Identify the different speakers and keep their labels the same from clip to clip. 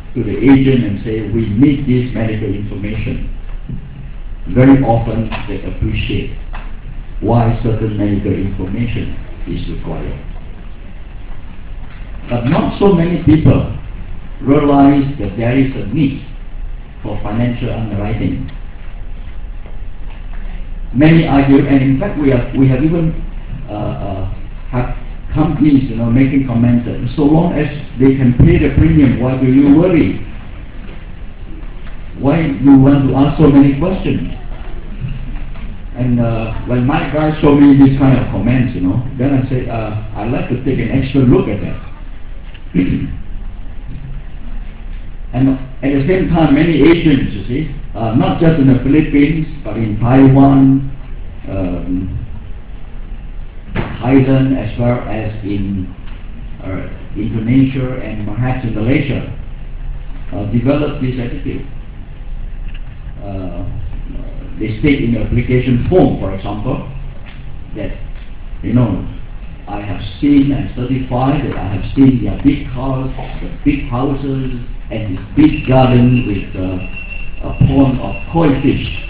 Speaker 1: to the agent and say, we need this medical information, very often they appreciate why certain medical information is required. But not so many people realize that there is a need for financial underwriting. Many argue, and in fact we have even have companies, making comments that so long as they can pay the premium, why do you worry? Why you want to ask so many questions? And when my guys show me this kind of comments, then I say, I'd like to take an extra look at that. And at the same time, many agents, you see, not just in the Philippines, but in Taiwan, Thailand, as well as in Indonesia and perhaps in Malaysia, developed this attitude. They state in the application form, for example, that, I have seen and certified that I have seen their big cars, the big houses, and this big garden with a pond of koi fish.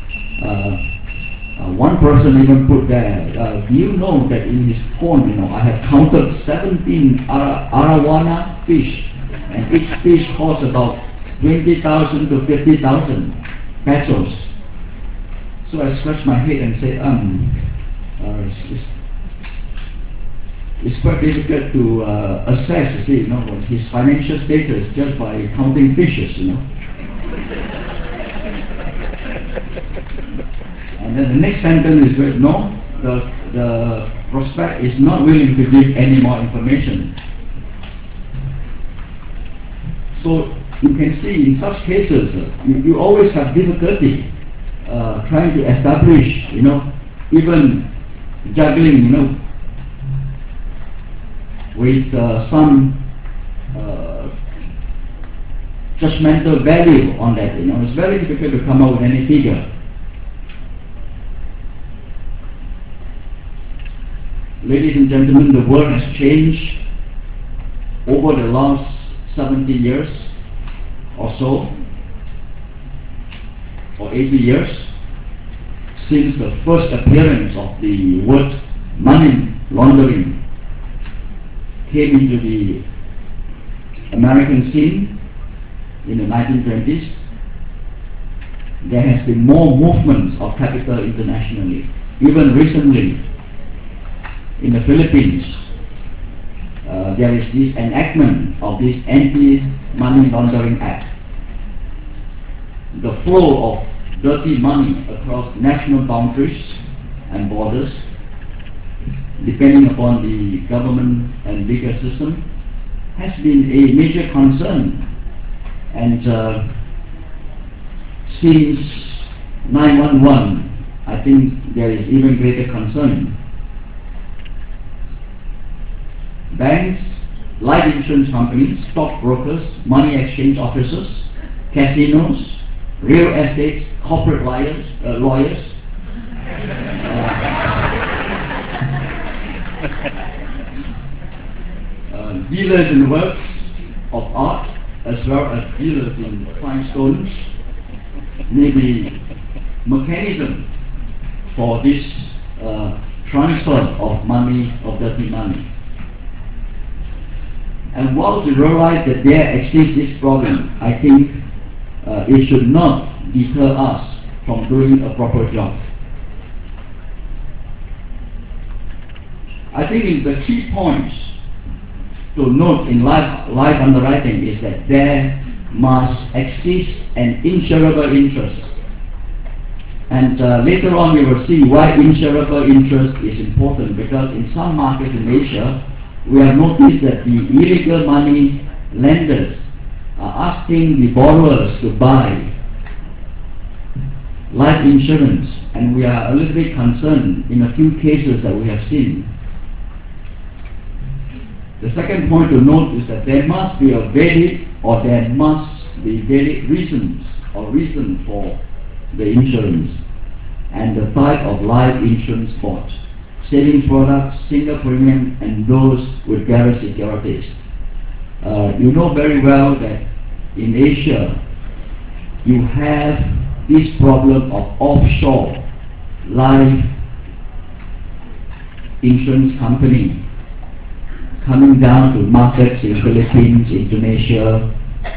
Speaker 1: One person even put there, do you know that in his pond, I have counted 17 arowana fish, and each fish costs about 20,000 to 50,000 pesos. So I scratched my head and said, it's quite difficult to assess, his financial status just by counting fishes, And then the next sentence is, no, the prospect is not willing to give any more information. So you can see in such cases, you always have difficulty trying to establish, even juggling, with some judgmental value on that. It's very difficult to come up with any figure. Ladies and gentlemen, the world has changed over the last 70 years or so, or 80 years, since the first appearance of the word money laundering came into the American scene in the 1920s. There has been more movements of capital internationally. Even recently, in the Philippines, there is this enactment of this Anti-Money Laundering Act. The flow of dirty money across national boundaries and borders, depending upon the government and legal system, has been a major concern. And since 9/11, I think there is even greater concern. Banks, life insurance companies, stockbrokers, money exchange offices, casinos, real estates, corporate lawyers, dealers in works of art, as well as dealers in fine stones, may be mechanism for this transfer of money, of dirty money. And while we realize that there exists this problem, I think it should not deter us from doing a proper job. I think the key points to note in life underwriting is that there must exist an insurable interest. And later on we will see why insurable interest is important, because in some markets in Asia, we have noticed that the illegal money lenders are asking the borrowers to buy life insurance, and we are a little bit concerned in a few cases that we have seen. The second point to note is that there must be a valid, or there must be valid reasons or reason for the insurance and the type of life insurance bought. Savings products, single premium, and those with guaranteed securities. You know very well that in Asia, you have this problem of offshore life insurance company coming down to markets in Philippines, Indonesia,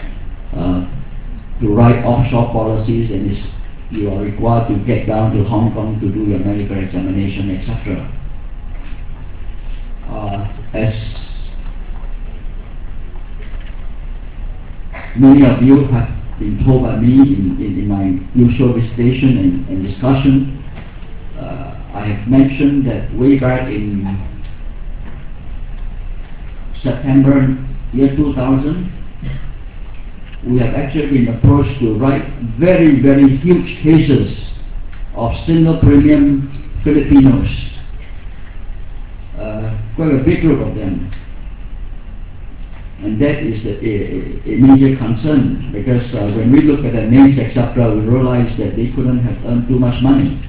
Speaker 1: to write offshore policies, and you are required to get down to Hong Kong to do your medical examination, etc. As many of you have been told by me in my usual visitation and discussion, I have mentioned that way back in September year 2000, we have actually been approached to write very, very huge cases of single premium Filipinos, quite a big group of them. And that is a major concern, because when we look at their names, etc., we realize that they couldn't have earned too much money.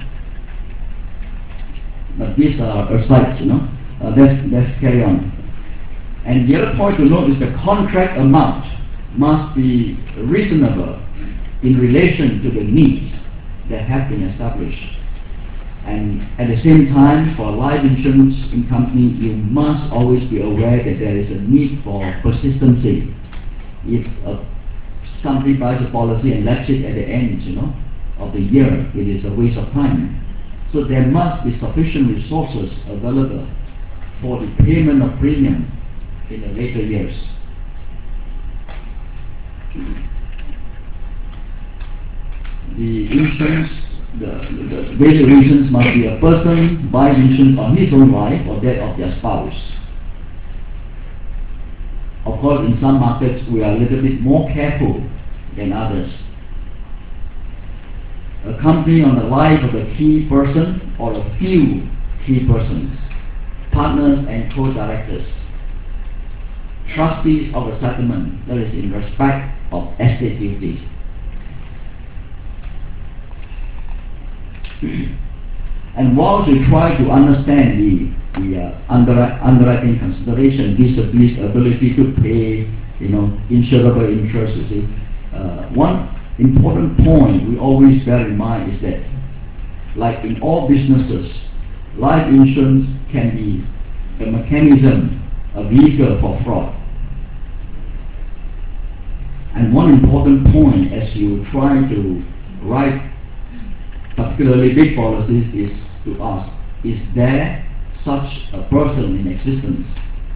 Speaker 1: But these are asides, let's carry on. And the other point to note is the contract amount must be reasonable in relation to the needs that have been established. And at the same time, for a life insurance company, you must always be aware that there is a need for persistency. If somebody buys a policy and lets it at the end, of the year, it is a waste of time. So there must be sufficient resources available for the payment of premium in the later years. The insurance, the basic reasons must be a person buys insurance on his own life or that of their spouse. Of course, in some markets, we are a little bit more careful than others. A company on the life of a key person or a few key persons, partners and co-directors, trustees of a settlement, that is in respect of estate duties. And whilst we try to understand the underwriting consideration vis-a-vis ability to pay, insurable interest, you see, one important point we always bear in mind is that, like in all businesses, life insurance can be a mechanism, a vehicle for fraud. And one important point as you try to write particularly big policies is to ask, is there such a person in existence?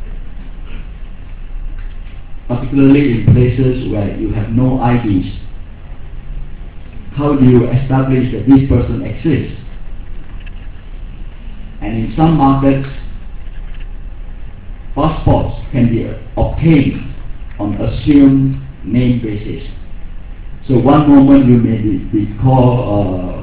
Speaker 1: Particularly in places where you have no IDs. How do you establish that this person exists? And in some markets, passports can be obtained on assumed name basis. So one moment you may be called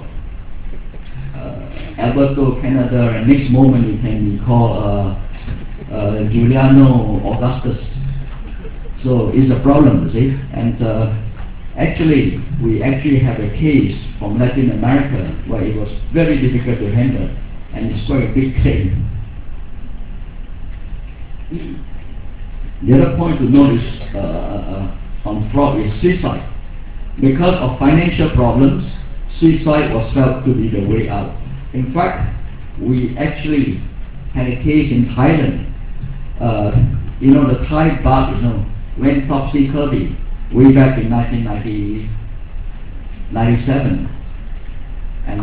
Speaker 1: Alberto Canada, and next moment you can be called Giuliano Augustus. So it's a problem, you see. And actually, we have a case from Latin America where it was very difficult to handle, and it's quite a big claim. The other point to note is on fraud is suicide. Because of financial problems, suicide was felt to be the way out. In fact, we actually had a case in Thailand. The Thai baht, went topsy-turvy way back in 1997. And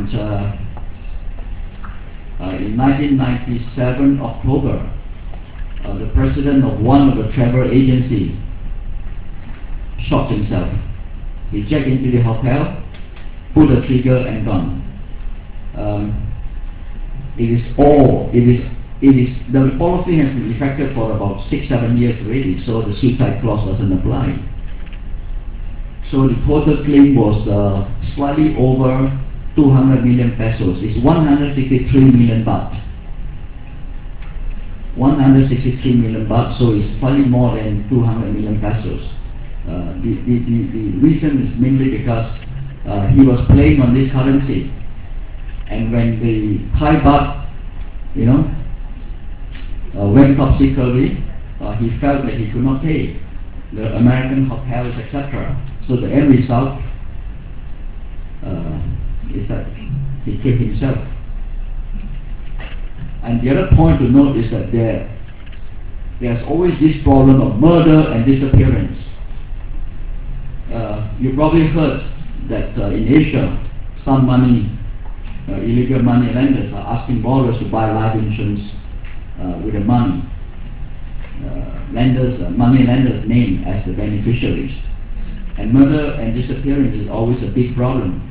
Speaker 1: in 1997 October, the president of one of the travel agency shot himself. He checked into the hotel, pulled the trigger and gone. The policy has been effective for about 6-7 years already, so the suicide clause doesn't apply. So the total claim was slightly over 200 million pesos. It's 163 million baht. 163 million baht, so it's slightly more than 200 million pesos. The reason is mainly because he was playing on this currency, and when the Thai baht, went topsy-turvy, he felt that he could not pay. the American hotels, etc. So the end result is that he killed himself. And the other point to note is that there's always this problem of murder and disappearance. You probably heard that in Asia, some illegal money lenders are asking borrowers to buy life insurance with the money. Money lenders named as the beneficiaries. And murder and disappearance is always a big problem.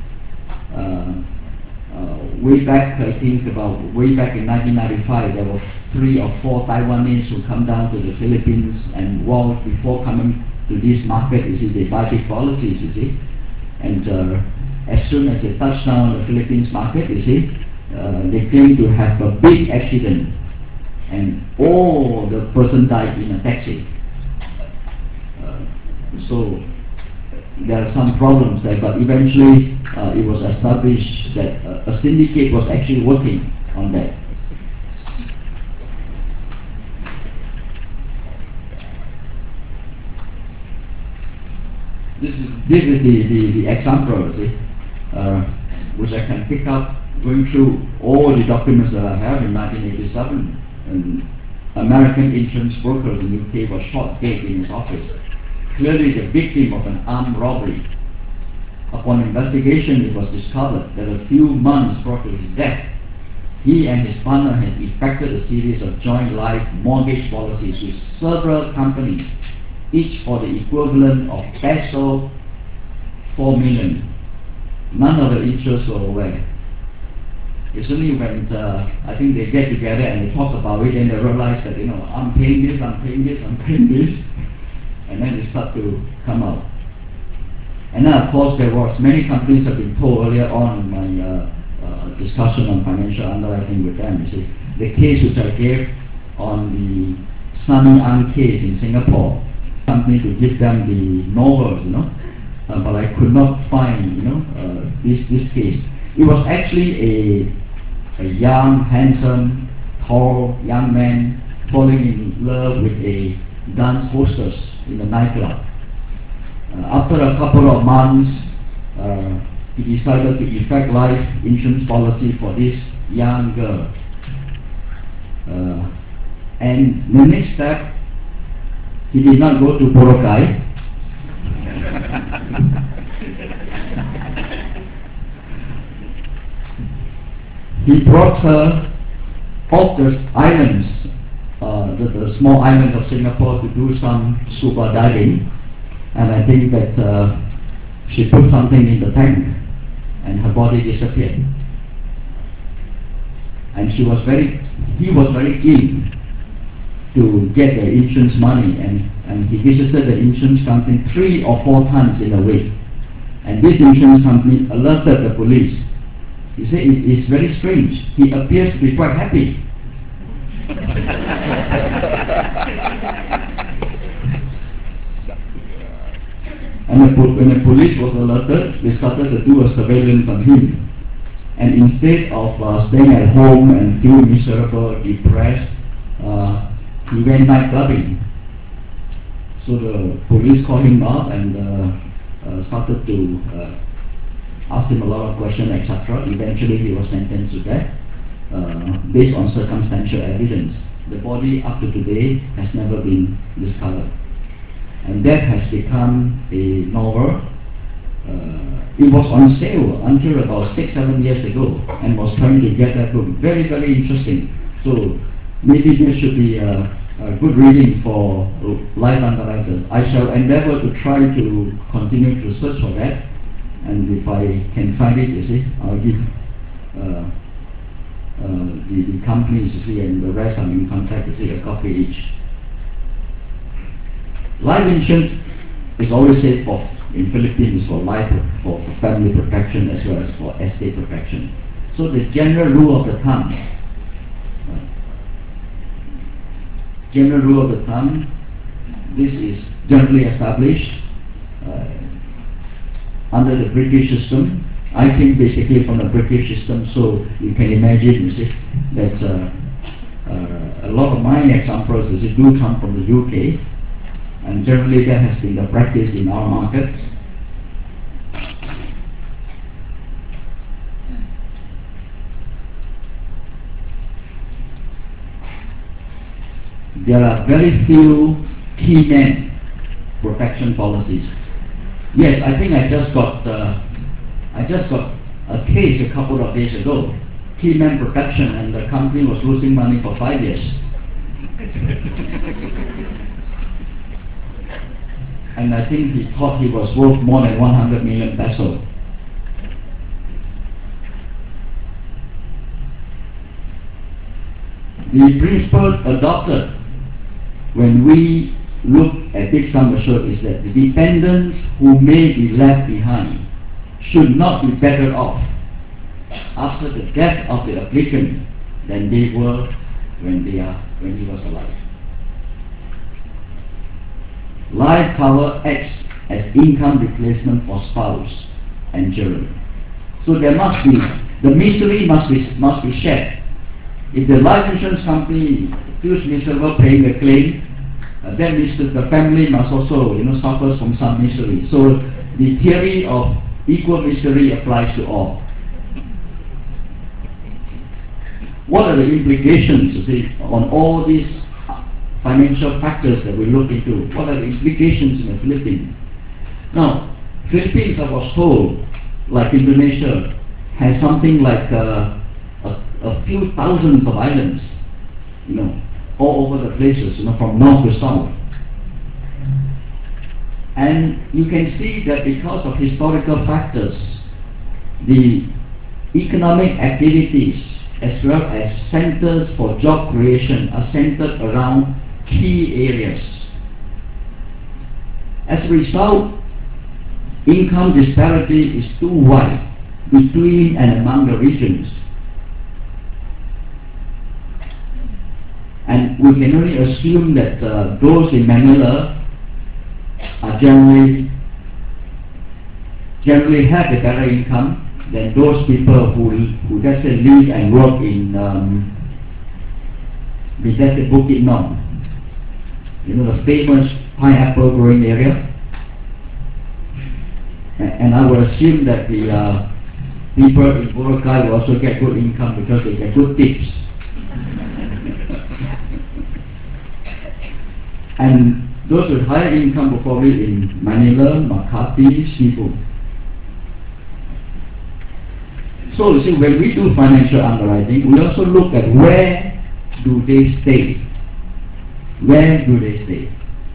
Speaker 1: Way back in 1995, there were 3 or 4 Taiwanese who come down to the Philippines, and before coming to this market, you see, they buy big policies, you see. And as soon as they touch down the Philippines market, you see, they claim to have a big accident, and all the person died in a taxi. So there are some problems there, but eventually it was established that a syndicate was actually working on that. This is the example, see, which I can pick up going through all the documents that I have in 1987. And American insurance broker in the UK was shot dead in his office, clearly the victim of an armed robbery. Upon investigation, it was discovered that a few months prior to his death, he and his partner had effected a series of joint life mortgage policies with several companies, each for the equivalent of peso 4 million. None of the insurers were aware. It's only when I think they get together and they talk about it, and they realize that, I'm paying this, I'm paying this, I'm paying this, and then they start to come out. And then of course there was, many companies have been told earlier on in my discussion on financial underwriting with them, you see, the case which I gave on the Sunny Ang case in Singapore, company to give them the novels, but I could not find, this case. It was actually a young, handsome, tall young man falling in love with a dance hostess in a nightclub. After a couple of months, he decided to effect life insurance policy for this young girl. And the next step, he did not go to Boracay. He brought her off the islands, the small islands of Singapore, to do some scuba diving. And I think that she put something in the tank and her body disappeared. And he was very keen to get the insurance money, and he visited the insurance company 3 or 4 times in a week. And this insurance company alerted the police. He said it's very strange. He appears to be quite happy. And when the police was alerted, they started to do a surveillance on him. And instead of staying at home and feeling miserable, depressed, he went night clubbing. So the police called him up and started to ask him a lot of questions, etc. Eventually he was sentenced to death based on circumstantial evidence. The body up to today has never been discovered. And that has become a novel. It was on sale until about 6-7 years ago, and was trying to get that book. Very, very interesting. So maybe this should be a good reading for life underwriters. I shall endeavor to try to continue to search for that, and if I can find it, you see, I'll give the companies, you see, and the rest I'm in contact, you see, a copy each. Life insurance is always said in Philippines for life, for family protection as well as for estate protection. So the general rule of the thumb, this is generally established under the British system. I came basically from the British system, so you can imagine, you see, that a lot of my examples do come from the UK. And generally that has been the practice in our markets. There are very few key man protection policies. Yes, I think I just got a case a couple of days ago. Key man protection, and the company was losing money for 5 years. And I think he thought he was worth more than 100 million peso. The principle adopted when we look at big sum assured is that the dependents who may be left behind should not be better off after the death of the applicant than they were when he was alive. Life cover acts as income replacement for spouse and children. So there must be, the misery must be shared. If the life insurance company feels miserable paying the claim, then the family must also suffers from some misery. So the theory of equal misery applies to all. What are the implications, on all these financial factors that we look into? What are the implications in the Philippines? Now, Philippines, I was told, like Indonesia, has something like a few thousands of islands, all over the places, from north to south. And you can see that because of historical factors, the economic activities as well as centers for job creation are centered around key areas. As a result, income disparity is too wide between and among the regions. And we can only assume that those in Manila are generally have a better income than those people who let's say live and work in Bukit Nom, the famous pineapple growing area. And I would assume that the people in Boracay will also get good income because they get good tips. And those with higher income will probably in Manila, Makati, Cebu. So you see, when we do financial underwriting, we also look at where do they stay. Where do they stay?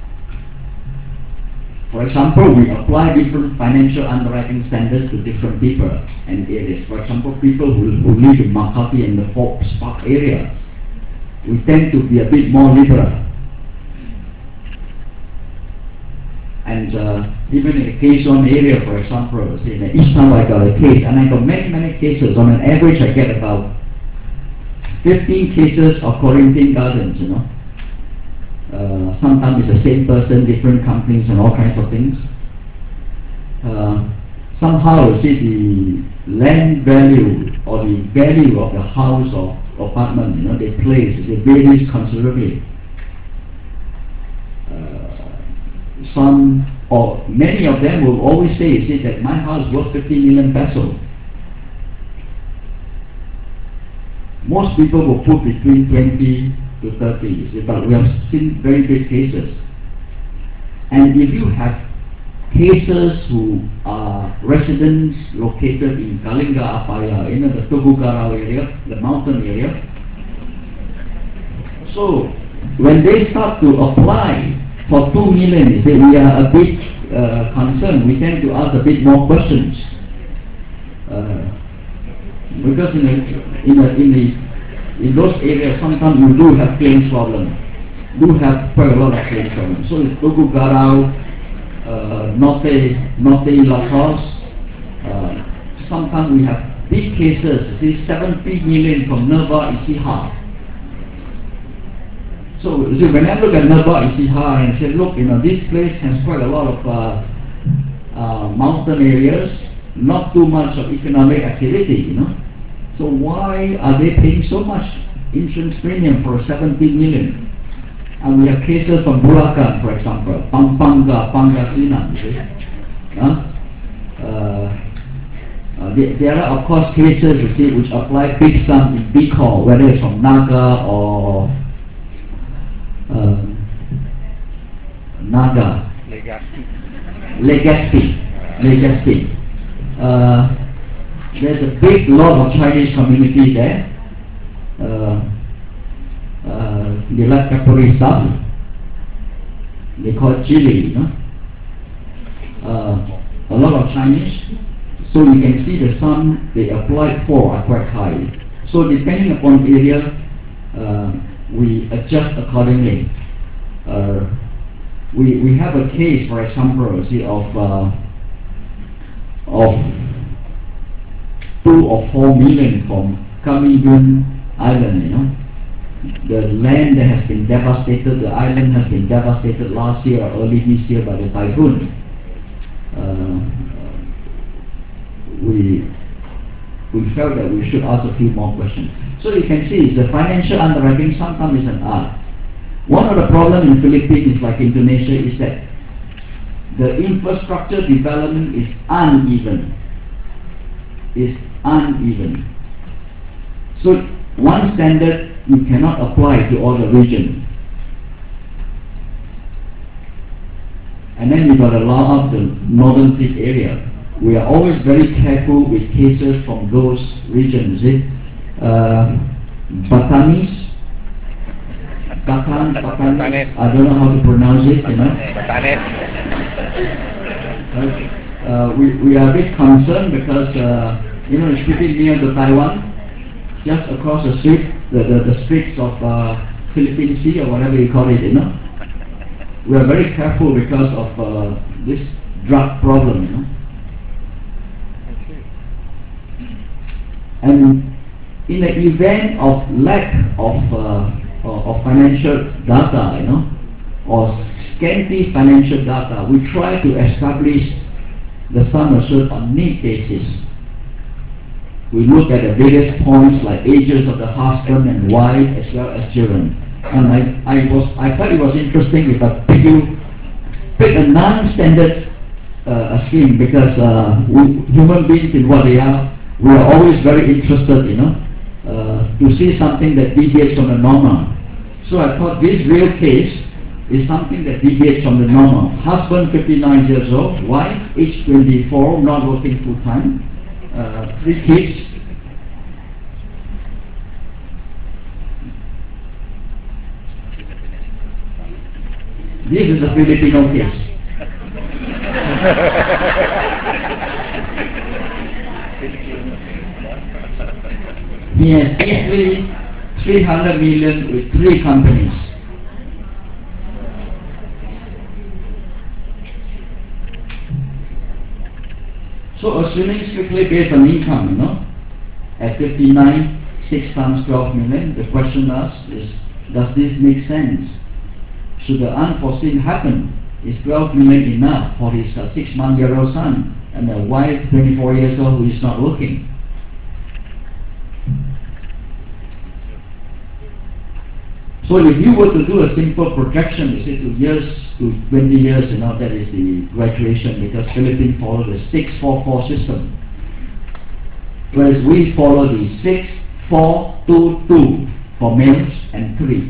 Speaker 1: For example, we apply different financial underwriting standards to different people and areas. For example, people who live in Makati and the Forbes Park area, we tend to be a bit more liberal. And even in the Quezon area, for example, say in the East Town, I got a case, and I got many cases. On an average, I get about 15 cases of Corinthian Gardens, sometimes it's the same person, different companies and all kinds of things. Somehow, you see, the land value or the value of the house or apartment, they place, it varies considerably. Some or many of them will always say, that my house worth 50 million peso. Most people will put between 20 to 30, but we have seen very big cases. And if you have cases who are residents located in Kalinga Apaya, the Tuguegarao area, the mountain area, so when they start to apply for 2 million, we are a bit concerned. We tend to ask a bit more questions because in those areas, sometimes you do have claims problem. Do have quite a lot of claims problem. So it's Tuguegarao, Norte La Crosse. Sometimes we have big cases. 70 million from Nerba Isiha. So when I look at Nerba Isiha and say, look, this place has quite a lot of mountain areas, not too much of economic activity, So why are they paying so much insurance premium for 70 million? And we have cases from Bulacan, for example, Pampanga, Pangasinan, you see. There are, of course, cases, you see, which apply big sum in Bicol, whether it's from Naga or Legazpi. There's a big lot of Chinese community there. They like peppery stuff. They call it chili, you know. A lot of Chinese. So you can see the sum they applied for are quite high. So depending upon area, we adjust accordingly. We have a case, for example, see, of 2 or 4 million from Kamigun Island, you know. The land that has been devastated, the island has been devastated last year or early this year by the typhoon. We felt that we should ask a few more questions. So you can see the financial underwriting sometimes is an art. One of the problems in Philippines, like Indonesia, is that the infrastructure development is uneven. So one standard you cannot apply to all the region. And then you got to allow up the northern tip area. We are always very careful with cases from those regions. Batanes, I don't know how to pronounce it, you know. We are a bit concerned because you know, it's pretty near to Taiwan, just across the street, the streets of Philippine Sea or whatever you call it, you know. We are very careful because of this drug problem, you know. And in the event of lack of financial data, you know, or scanty financial data, we try to establish the sum assured on need basis. We look at the various points like ages of the husband and wife as well as children. And I thought it was interesting if I pick a non-standard scheme, because human beings in what they are, we are always very interested, you know, to see something that deviates from the normal. So I thought this real case is something that deviates from the normal. Husband 59 years old, wife age 24, not working full time, 3 kids. This is a Filipino case. He has easily 300 million with 3 companies. So assuming strictly based on income, you know, at 59, 6 times 12 million, the question asked is, does this make sense? Should the unforeseen happen? Is 12 million enough for his 6-month-old son and a wife 24 years old who is not working? So if you were to do a simple projection, you say to 20 years, you know, that is the graduation, because Philippines follow the 6-4-4 system. Whereas we follow the 6-4-2-2 for males and 3.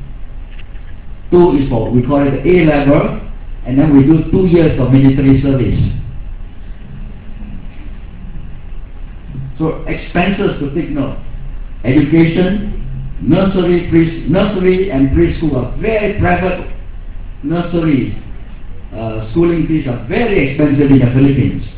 Speaker 1: 2 is for, we call it the A level, and then we do 2 years of military service. So expenses to take note. Education, nursery and preschool are very private. Nursery schooling fees are very expensive in the Philippines.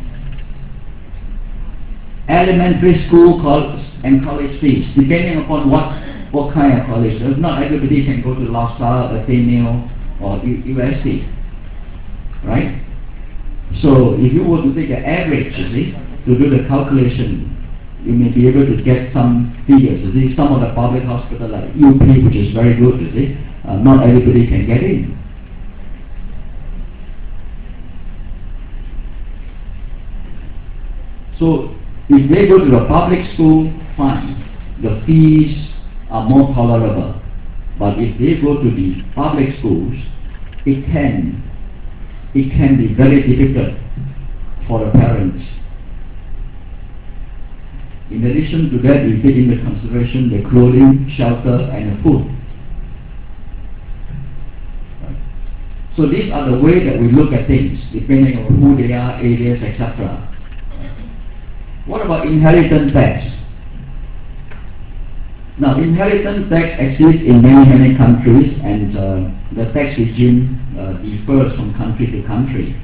Speaker 1: Elementary school and college fees, depending upon what kind of college. Not everybody can go to La Salle, Ateneo, or UST, right? So if you were to take an average, you see, to do the calculation, you may be able to get some figures. You see, some of the public hospitals like UP, which is very good, you see, not everybody can get in. So if they go to the public school, fine. The fees are more tolerable. But if they go to the public schools, it can be very difficult for the parents. In addition to that, we take into consideration the clothing, shelter, and the food. So these are the way that we look at things, depending on who they are, areas, etc. What about inheritance tax? Now, inheritance tax exists in many countries, and the tax regime differs from country to country.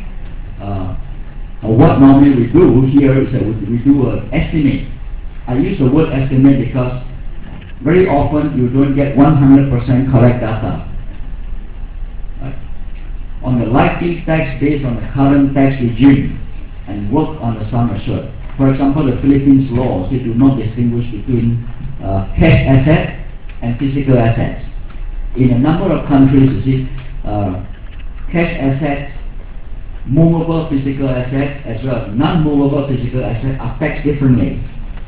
Speaker 1: What normally we do here is that we do an estimate. I use the word estimate because very often you don't get 100% correct data. Right? On the likely tax based on the current tax regime and work on the sum assured. For example, the Philippines laws, they do not distinguish between cash asset and physical assets. In a number of countries, you see, cash assets, movable physical assets, as well as non-movable physical assets are taxed differently.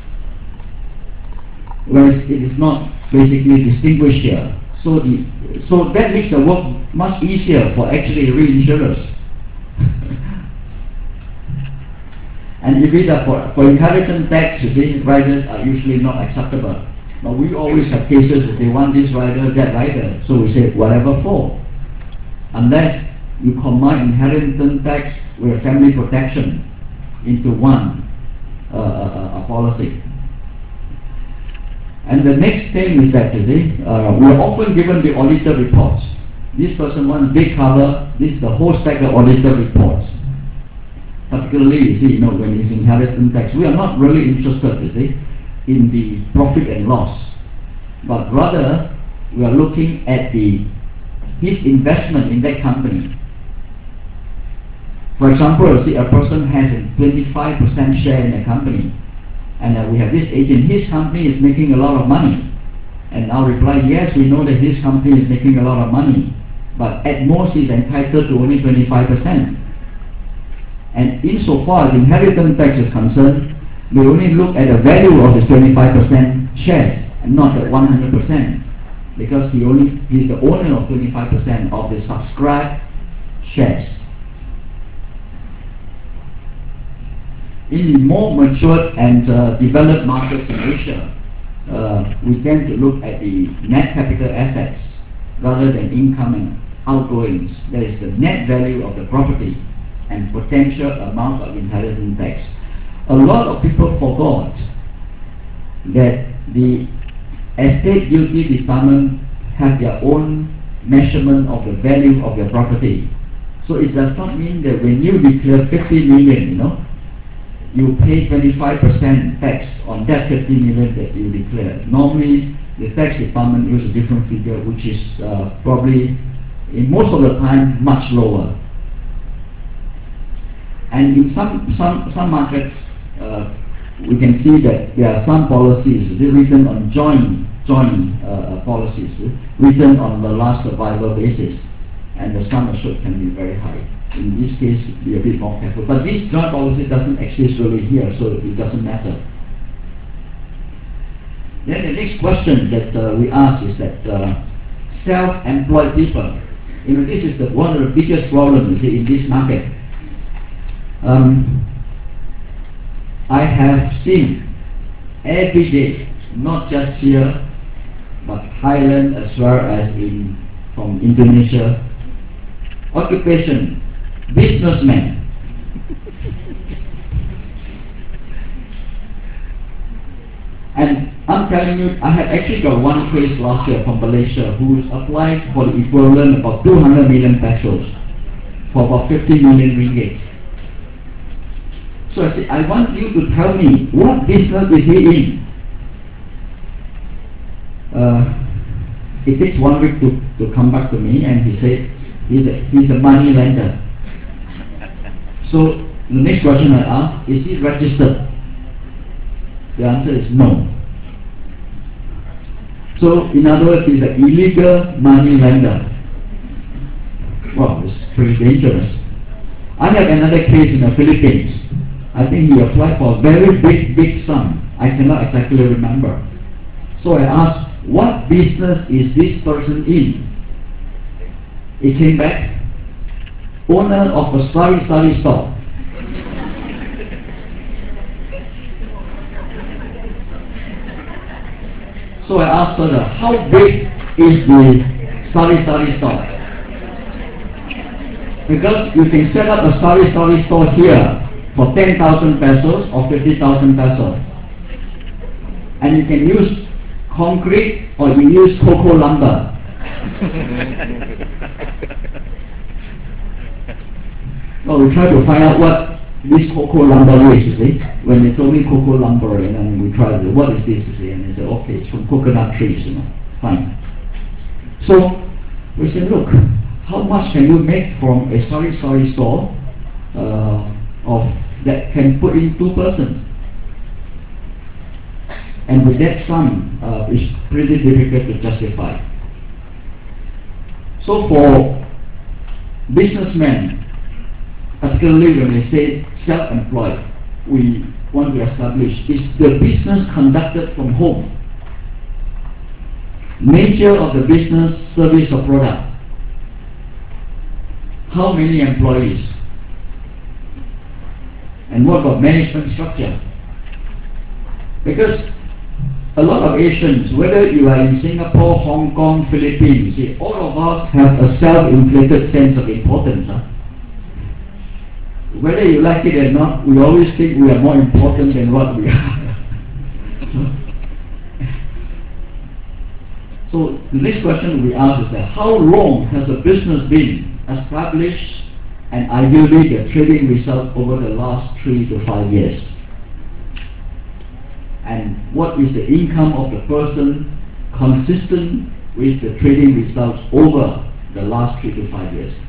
Speaker 1: Whereas it is not basically distinguished here. So that makes the work much easier for actually reinsurers. And if it for inheritance tax, you see, riders are usually not acceptable. But we always have cases that they want this rider, that rider. So we say whatever for. Unless you combine inheritance tax with family protection into one policy. And the next thing is that, you see, we are often given the auditor reports. This person wants big cover, this is the whole stack of auditor reports. Particularly, you see, when it's inheritance tax, we are not really interested, you see, in the profit and loss. But rather, we are looking at his investment in that company. For example, you see, a person has a 25% share in a company, and we have this agent, his company is making a lot of money. And I'll reply, yes, we know that his company is making a lot of money, but at most he's entitled to only 25%. And insofar as inheritance tax is concerned, we only look at the value of his 25% shares and not the 100%, because he's the owner of 25% of the subscribed shares. In the more matured and developed markets in Asia, we tend to look at the net capital assets rather than income and outgoings. That is the net value of the property and potential amount of inheritance tax. A lot of people forgot that the estate duty department have their own measurement of the value of your property. So it does not mean that when you declare 50 million, you pay 25% tax on that 50 million that you declare. Normally, the tax department uses a different figure, which is probably, in most of the time, much lower. And in some markets, we can see that there are some policies written on joint policies, written on the last survival basis, and the sum assured can be very high. In this case, be a bit more careful. But this joint policy doesn't exist really here, so it doesn't matter. Then the next question that we ask is that self-employed people, this is one of the biggest problems in this market. I have seen every day, not just here, but Thailand as well as from Indonesia, occupation, businessman. And I'm telling you, I had actually got one case last year from Malaysia who applied for the equivalent of about 200 million pesos for about 50 million ringgit. So I said, I want you to tell me, what business is he in? It takes 1 week to come back to me, and he said, he's a money lender. So the next question I asked, is he registered? The answer is no. So in other words, he's an illegal money lender. Wow, it's pretty dangerous. I have another case in the Philippines. I think he applied for a very big sum. I cannot exactly remember. So I asked, what business is this person in? He came back, owner of a sari store. So I asked her, how big is the sari store? Because you can set up a sari store here for 10,000 pesos or 50,000 pesos. And you can use concrete or you use cocoa lumber. Well, we tried to find out what this cocoa lumber is, you see. When they told me cocoa lumber, and then we tried, what is this, you see? And they said, okay, it's from coconut trees, fine. So we said, look, how much can you make from a sari store of that can put in 2 persons? And with that sum, it's pretty difficult to justify. So for businessmen, particularly when they say self-employed, we want to establish, is the business conducted from home? Nature of the business, service or product? How many employees? And what about management structure? Because a lot of Asians, whether you are in Singapore, Hong Kong, Philippines, see, all of us have a self-inflated sense of importance. Whether you like it or not, we always think we are more important than what we are. So the next question we ask is that how long has a business been established, and ideally the trading result over the last 3 to 5 years? And what is the income of the person consistent with the trading results over the last 3 to 5 years?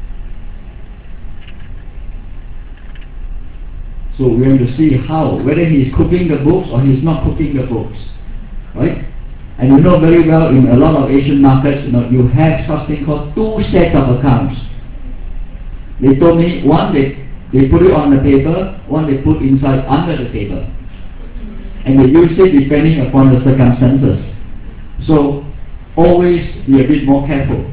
Speaker 1: So we have to see how, whether he is cooking the books or he is not cooking the books, right? And you know very well in a lot of Asian markets, you have something called 2 sets of accounts. They told me one they put it on the paper, one they put inside under the table. And they use it depending upon the circumstances. So always be a bit more careful.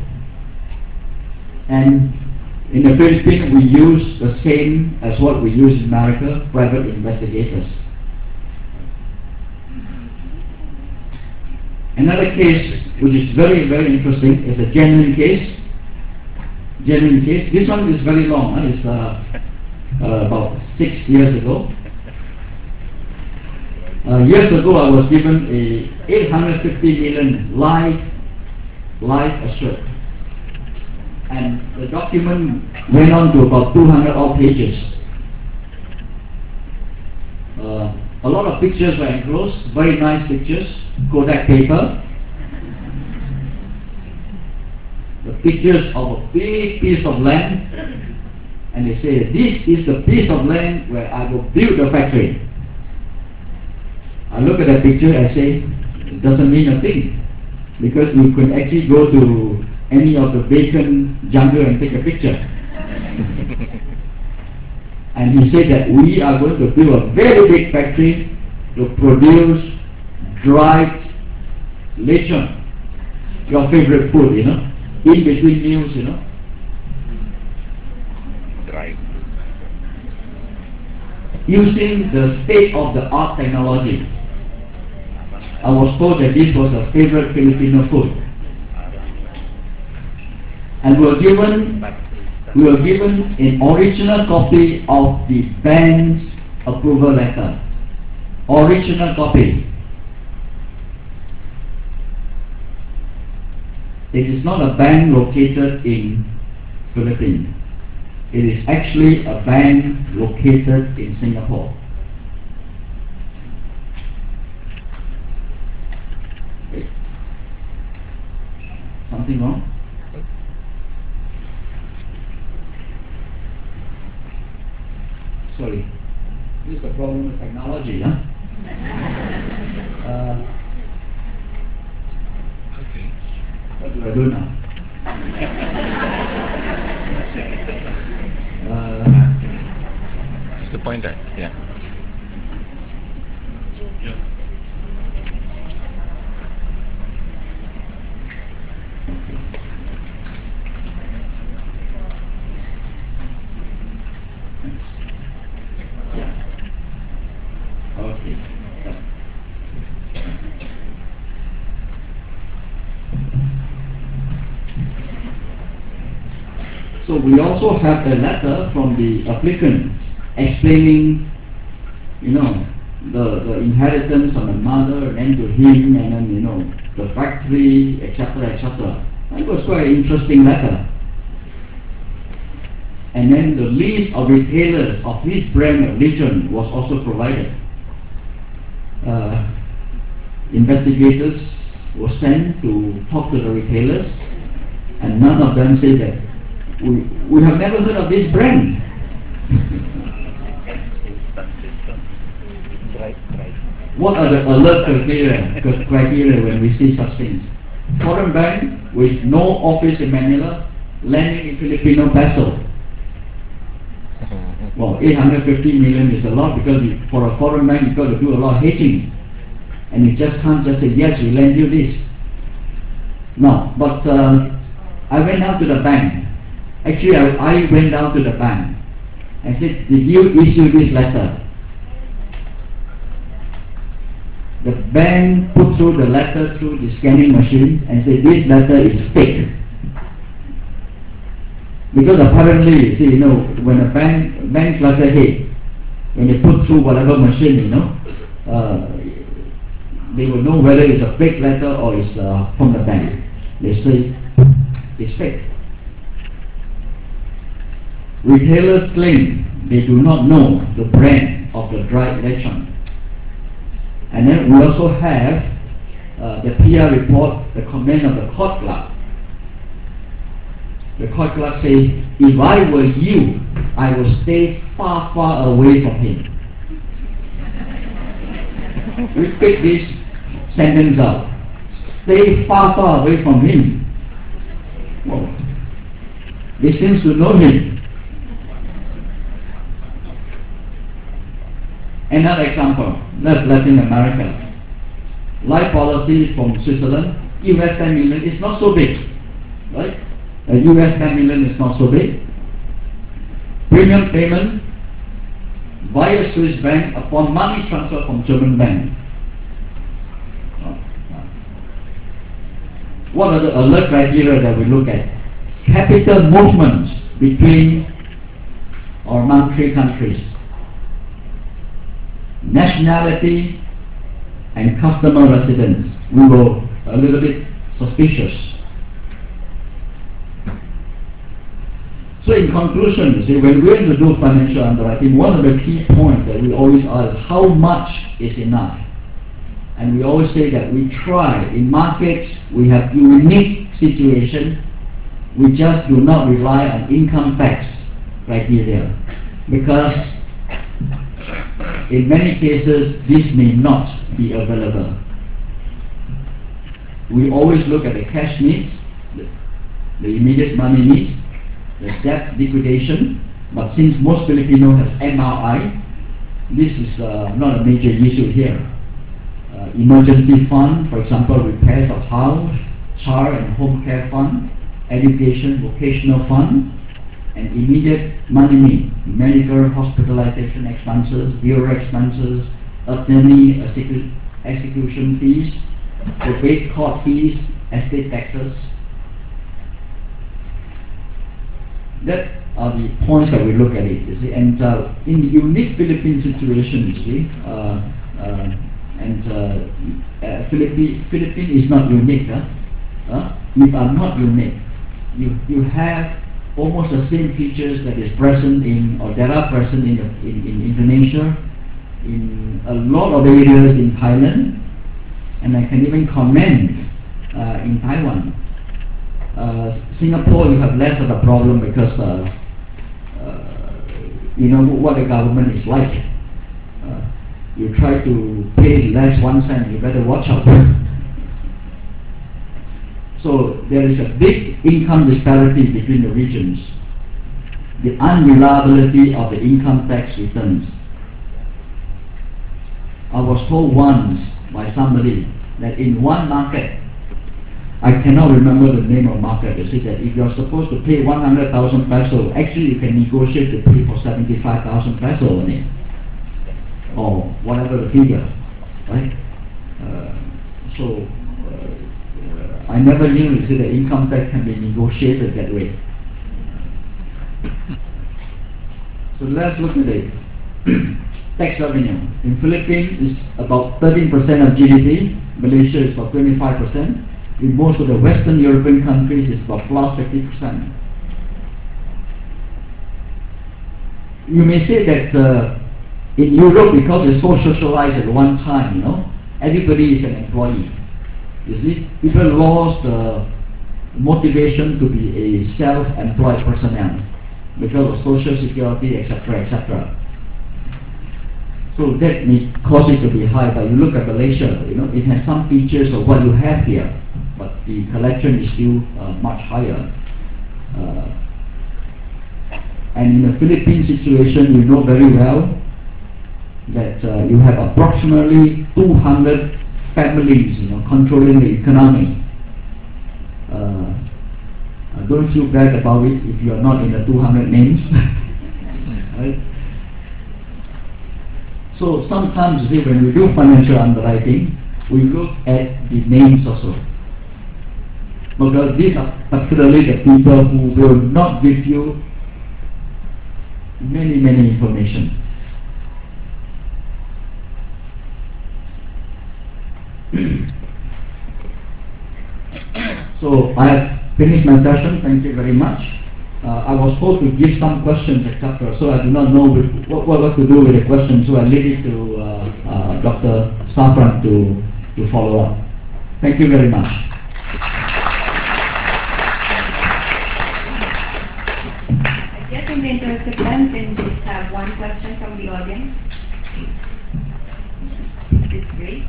Speaker 1: And in the Philippines, we use the same as what we use in America, private investigators. Another case which is very, very interesting is a genuine case. Genuine case. This one is very long. It's about 6 years ago. Years ago, I was given a 850 million life assured. And the document went on to about 200 odd pages. A lot of pictures were enclosed, very nice pictures, Kodak paper. The pictures of a big piece of land, and they say, this is the piece of land where I will build the factory. I look at that picture, I say, it doesn't mean a thing, because you can actually go to any of the vacant jungle and take a picture. And he said that we are going to build a very big factory to produce dried lechon, your favorite food, in between meals,
Speaker 2: Right.
Speaker 1: Using the state-of-the-art technology. I was told that this was a favorite Filipino food. And we were given an original copy of the bank's approval letter. Original copy. It is not a bank located in Philippines. It is actually a bank located in Singapore. Okay. Something wrong? Sorry. This is the problem with technology, huh?
Speaker 2: Okay.
Speaker 1: What do I do now?
Speaker 2: It's the pointer. Yeah.
Speaker 1: we also have a letter from the applicant explaining, the inheritance of the mother, and then to him, and then, the factory, etc., etc. It was quite an interesting letter. And then the list of retailers of his brand of religion was also provided. Investigators were sent to talk to the retailers, and none of them said that we have never heard of this brand. What are the alert criteria when we see such things? Foreign bank with no office in Manila, lending in Filipino peso. Well, 850 million is a lot, because for a foreign bank you've got to do a lot of hedging, and you just can't just say, yes, we lend you this. No, but I went down to the bank. Actually, I went down to the bank and said, did you issue this letter? The bank put through the letter through the scanning machine and said, this letter is fake. Because apparently, you see, when a bank's letterhead, when they put through whatever machine, they will know whether it's a fake letter or it's from the bank. They say it's fake. Retailers claim they do not know the brand of the dried lechon. And then we also have the PR report, the comment of the court clerk. The court clerk says, if I were you, I would stay far, far away from him. We pick this sentence out. Stay far, far away from him. Well, they seem to know him. Another example, that's Latin America. Life policy from Switzerland, US 10 million is not so big, right? US 10 million is not so big. Premium payment via Swiss bank upon money transfer from German bank. What are the alert criteria that we look at? Capital movements between or among three countries. Nationality and customer residence. We were a little bit suspicious. So in conclusion, you see, when we're going to do financial underwriting, one of the key points that we always ask, how much is enough? And we always say that we try. In markets, we have unique situation. We just do not rely on income tax criteria, because in many cases, this may not be available. We always look at the cash needs, the immediate money needs, the debt liquidation, but since most Filipinos have MRI, this is not a major issue here. Emergency fund, for example, repairs of house, child and home care fund, education, vocational fund, and immediate money need, medical hospitalization expenses, bureau expenses, attorney execution fees, probate court fees, estate taxes. That are the points that we look at it, you see. And in the unique Philippine situation, you see, Philippines is not unique. If I'm not unique, you have almost the same features that is present in, or that are present in Indonesia, in a lot of areas in Thailand, and I can even comment in Taiwan. Singapore, you have less of a problem because you know what the government is like. You try to pay less 1 cent, you better watch out. So there is a big income disparity between the regions. The unreliability of the income tax returns. I was told once by somebody that in one market, I cannot remember the name of market, they said that if you're supposed to pay 100,000 peso, actually you can negotiate to pay for 75,000 peso on it, or whatever the figure, right? I never knew, you see, that income tax can be negotiated that way. So let's look at it. Tax revenue. In Philippines, it's about 13% of GDP. Malaysia is about 25%. In most of the Western European countries, it's about plus 50%. You may say that in Europe, because it's so socialized at one time, everybody is an employee. You see, people lost the motivation to be a self-employed personnel because of social security, etc., etc. So that may cause it to be high. But you look at Malaysia, it has some features of what you have here, but the collection is still much higher. And in the Philippine situation, you know very well that you have approximately 200 families, controlling the economy. Don't feel bad about it if you are not in the 200 names. Right? So sometimes, you see, when we do financial underwriting, we look at the names also, because these are particularly the people who will not give you many information. So I have finished my session. Thank you very much. I was told to give some questions, etc. So I do not know what to do with the questions. So I leave it to Dr. Safran to follow up. Thank you very much.
Speaker 3: Just in the interest of time, can we just have one question from the audience? It's great.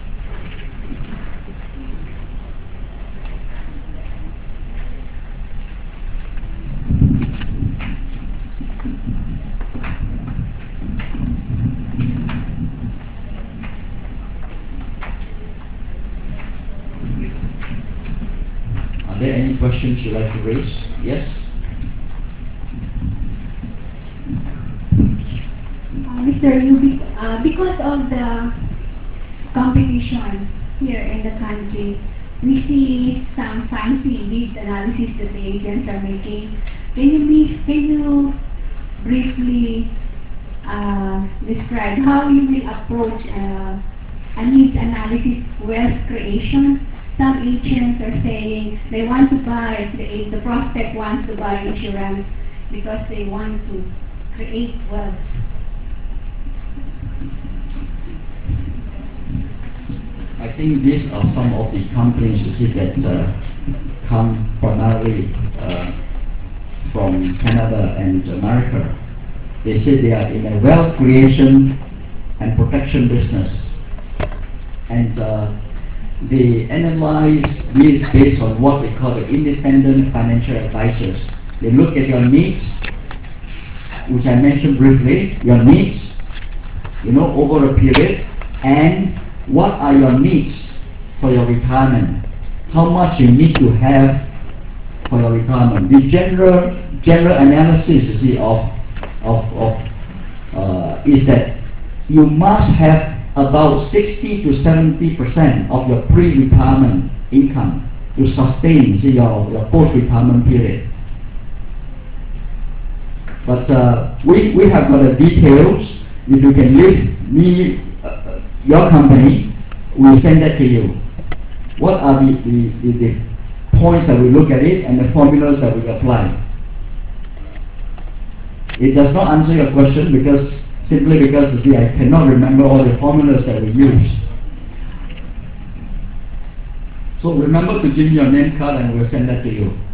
Speaker 1: Are there any questions you'd like to raise? Yes?
Speaker 4: Mr. Yu, because of the competition here in the country, we see some fancy needs analysis that the agents are making. Can you briefly describe how you will approach a needs analysis wealth creation? Some agents are saying they want to buy, the prospect wants to buy insurance because they want to create wealth.
Speaker 1: I think these are some of the companies, you see, that come primarily from Canada and America. They say they are in a wealth creation and protection business. And they analyze this based on what they call the independent financial advisors. They look at your needs, which I mentioned briefly, your needs, over a period, and what are your needs for your retirement? How much you need to have for your retirement? The general analysis, you see, is that you must have about 60 to 70% of your pre-retirement income to sustain, see, your post-retirement period. But we have got the details. If you can leave me your company, we'll send that to you. What are the points that we look at it and the formulas that we apply? It does not answer your question simply because, you see, I cannot remember all the formulas that we use. So remember to give me your name card and we'll send that to you.